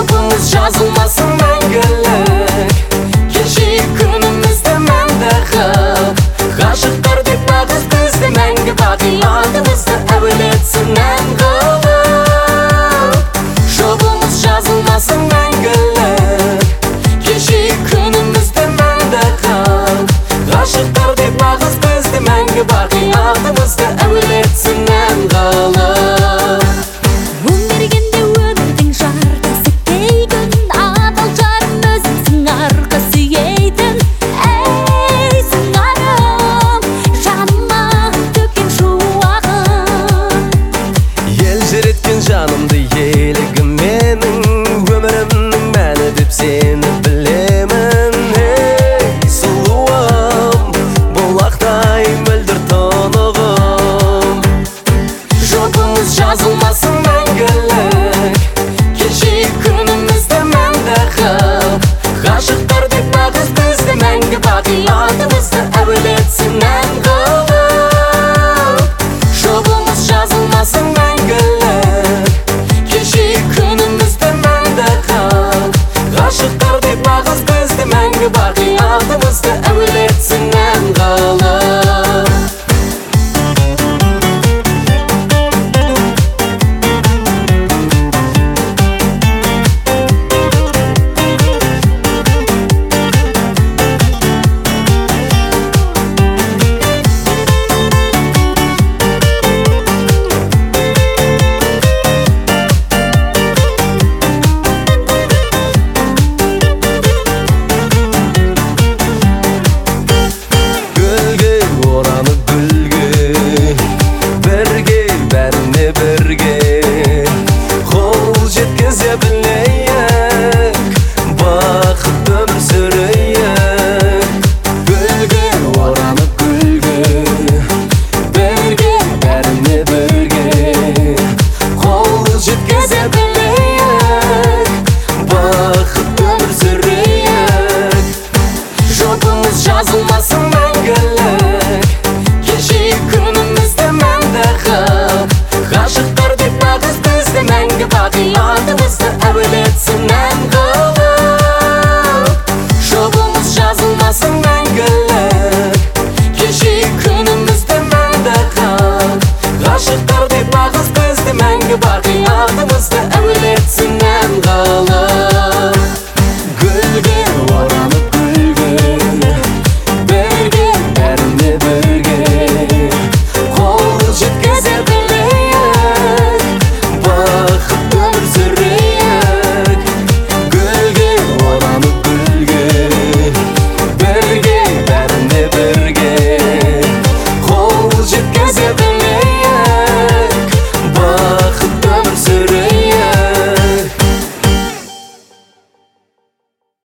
Jobumuz yazılmasın мәңгілік Кешегі күнімізді мәңгі қып Ғашықтар деп бағыз бізді мәңгі бақи Андымызды әуелетсін ән қылып Jobumuz yazılmasın мәңгілік Кешегі күнімізді мәңгі қып Ғашықтар деп бағыз бізді мәңгі бақи Андымызды әуелетсін ән қылып Жанымды елігім менің өмірімнің мәні деп сені білемін Ей сұлуым бұлақтай мөлдір тұнығым Jobumuz yazılmasın мәңгілік Кешегі күнімізді мәңгі қып Ғашықтар деп бағыз бізді мәңгі бақи Андымызды әуелетсін ән қылып Jobumuz yazılmasın мәңгілік Кешегі күнімізді мәңгі қып Ғашықтар деп бағыз бізді мәңгі бақи Андымызды әуелетсін ән қылып Yazılmasın мәңгілік Кешегі күнімізді мәңгі қып Ғашықтар деп бағыз бізді мәңгі бақи Андымызды әуелетсін ән қылып